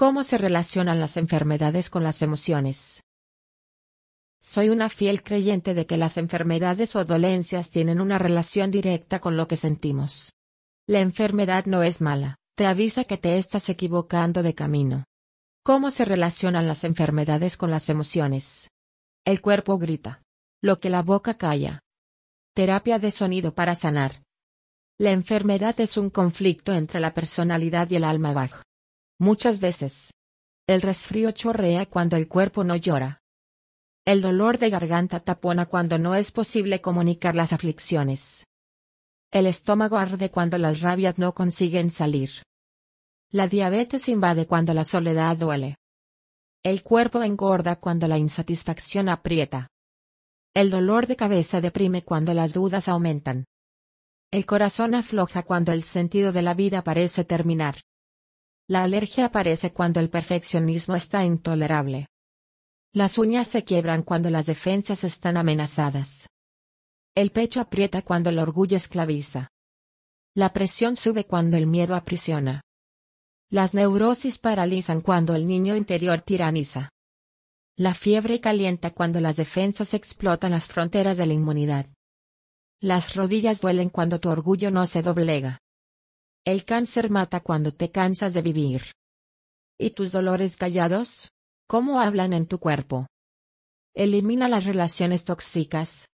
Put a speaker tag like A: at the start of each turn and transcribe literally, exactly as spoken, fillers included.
A: ¿Cómo se relacionan las enfermedades con las emociones? Soy una fiel creyente de que las enfermedades o dolencias tienen una relación directa con lo que sentimos. La enfermedad no es mala, te avisa que te estás equivocando de camino. ¿Cómo se relacionan las enfermedades con las emociones? El cuerpo grita. Lo que la boca calla. Terapia de sonido para sanar. La enfermedad es un conflicto entre la personalidad y el alma baja. Muchas veces. El resfrío chorrea cuando el cuerpo no llora. El dolor de garganta tapona cuando no es posible comunicar las aflicciones. El estómago arde cuando las rabias no consiguen salir. La diabetes invade cuando la soledad duele. El cuerpo engorda cuando la insatisfacción aprieta. El dolor de cabeza deprime cuando las dudas aumentan. El corazón afloja cuando el sentido de la vida parece terminar. La alergia aparece cuando el perfeccionismo está intolerable. Las uñas se quiebran cuando las defensas están amenazadas. El pecho aprieta cuando el orgullo esclaviza. La presión sube cuando el miedo aprisiona. Las neurosis paralizan cuando el niño interior tiraniza. La fiebre calienta cuando las defensas explotan las fronteras de la inmunidad. Las rodillas duelen cuando tu orgullo no se doblega. El cáncer mata cuando te cansas de vivir. ¿Y tus dolores callados? ¿Cómo hablan en tu cuerpo? Elimina las relaciones tóxicas,